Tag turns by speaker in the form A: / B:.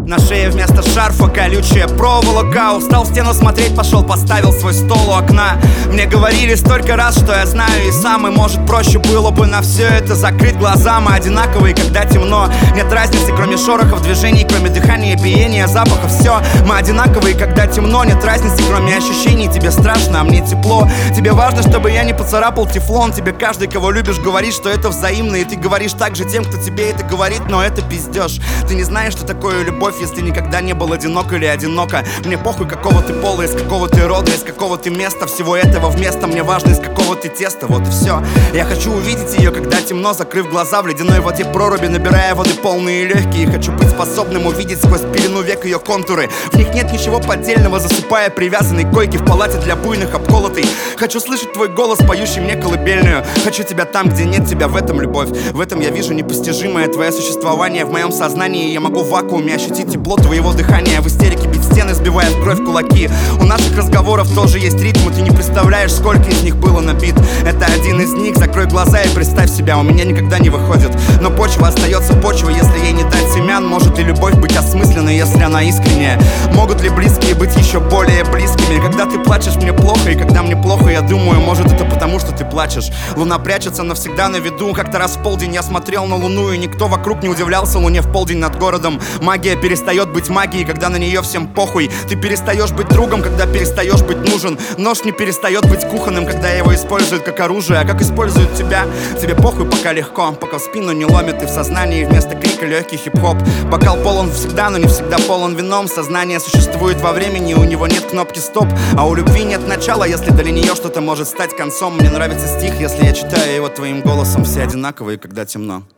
A: На шее вместо шарфа колючая проволока. Устал в стену смотреть, пошел, поставил свой стол у окна. Мне говорили столько раз, что я знаю и сам. И может проще было бы на все это закрыть глаза. Мы одинаковые, когда темно. Нет разницы, кроме шорохов, движений, кроме дыхания, биения, запахов. Все, мы одинаковые, когда темно. Нет разницы, кроме ощущений. Тебе страшно, а мне тепло. Тебе важно, чтобы я не поцарапал тефлон. Тебе каждый, кого любишь, говорит, что это взаимно. И ты говоришь так же тем, кто тебе это говорит. Но это пиздеж. Ты не знаешь, что такое любовь, если никогда не был одинок или одинока. Мне похуй, какого ты пола, из какого ты рода, из какого ты места. Всего этого вместо мне важно, из какого ты теста. Вот и все. Я хочу увидеть ее, когда темно, закрыв глаза в ледяной воде проруби, набирая воды полные легкие. Хочу быть способным увидеть сквозь пелену век ее контуры. В них нет ничего поддельного, засыпая привязанной койки в палате для буйных обколотый. Хочу слышать твой голос, поющий мне колыбельную. Хочу тебя там, где нет тебя, в этом любовь. В этом я вижу непостижимое твое существование в моем сознании. Я могу в вакууме ощутить тепло твоего дыхания, в истерике бить стены, сбивая в кровь кулаки. У наших разговоров тоже есть ритм, и ты не представляешь, сколько из них было набит. Это один из них, закрой глаза и представь себя. У меня никогда не выходит, но почва остается почвой, если ей не дать семян. Может и любовь быть осмысленной, если она искренняя. Могут ли близкие быть еще более близкими? Когда ты плачешь, мне плохо, и когда мне плохо, я думаю, может это потому, что ты плачешь. Луна прячется навсегда на виду. Как-то раз в полдень я смотрел на луну, и никто вокруг не удивлялся луне в полдень над городом. Магия перестает быть магией, когда на нее всем похуй. Ты перестаешь быть другом, когда перестаешь быть нужен. Нож не перестает быть кухонным, когда его используют как оружие. А как используют тебя? Тебе похуй, пока легко, пока в спину не ломит, и в сознании вместо крика легкий хип-хоп. Бокал полон всегда, но не всегда полон вином. Сознание существует во времени, у него нет кнопки стоп. А у любви нет начала, если для нее что-то может стать концом. Мне нравится стих, если я читаю его твоим голосом. Все одинаковые, когда темно.